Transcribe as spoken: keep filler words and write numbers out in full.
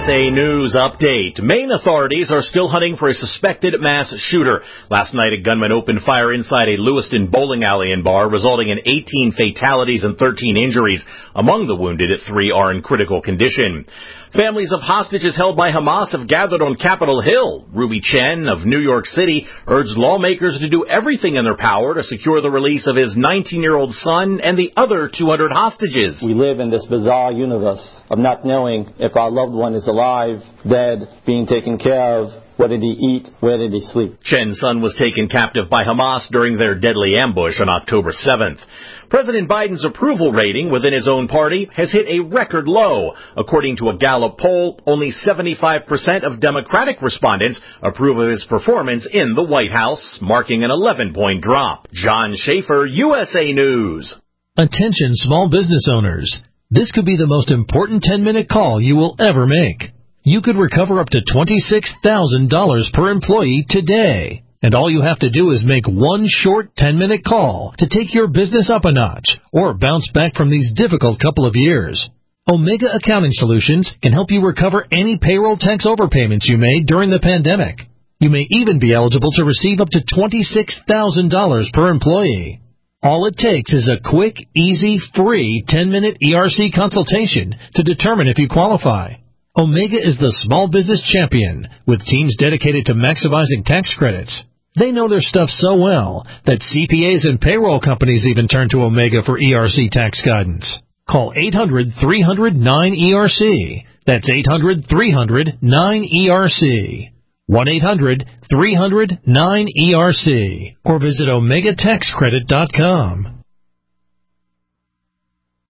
A News update. Maine authorities are still hunting for a suspected mass shooter. Last night, a gunman opened fire inside a Lewiston bowling alley and bar, resulting in eighteen fatalities and thirteen injuries. Among the wounded, three are in critical condition. Families of hostages held by Hamas have gathered on Capitol Hill. Ruby Chen of New York City urged lawmakers to do everything in their power to secure the release of his nineteen-year-old son and the other two hundred hostages. We live in this bizarre universe of not knowing if our loved one is alive, dead, being taken care of. What did he eat? Where did he sleep? Chen's son was taken captive by Hamas during their deadly ambush on October seventh. President Biden's approval rating within his own party has hit a record low. According to a Gallup poll, only seventy-five percent of Democratic respondents approve of his performance in the White House, marking an eleven-point drop. John Schaefer, U S A News. Attention small business owners. This could be the most important ten-minute call you will ever make. You could recover up to twenty-six thousand dollars per employee today. And all you have to do is make one short ten-minute call to take your business up a notch or bounce back from these difficult couple of years. Omega Accounting Solutions can help you recover any payroll tax overpayments you made during the pandemic. You may even be eligible to receive up to twenty-six thousand dollars per employee. All it takes is a quick, easy, free ten-minute E R C consultation to determine if you qualify. Omega is the small business champion with teams dedicated to maximizing tax credits. They know their stuff so well that C P As and payroll companies even turn to Omega for E R C tax guidance. Call eight hundred, three hundred, nine E R C. That's eight hundred, three hundred, nine E R C. one eight hundred, three hundred, nine E R C. Or visit omega tax credit dot com.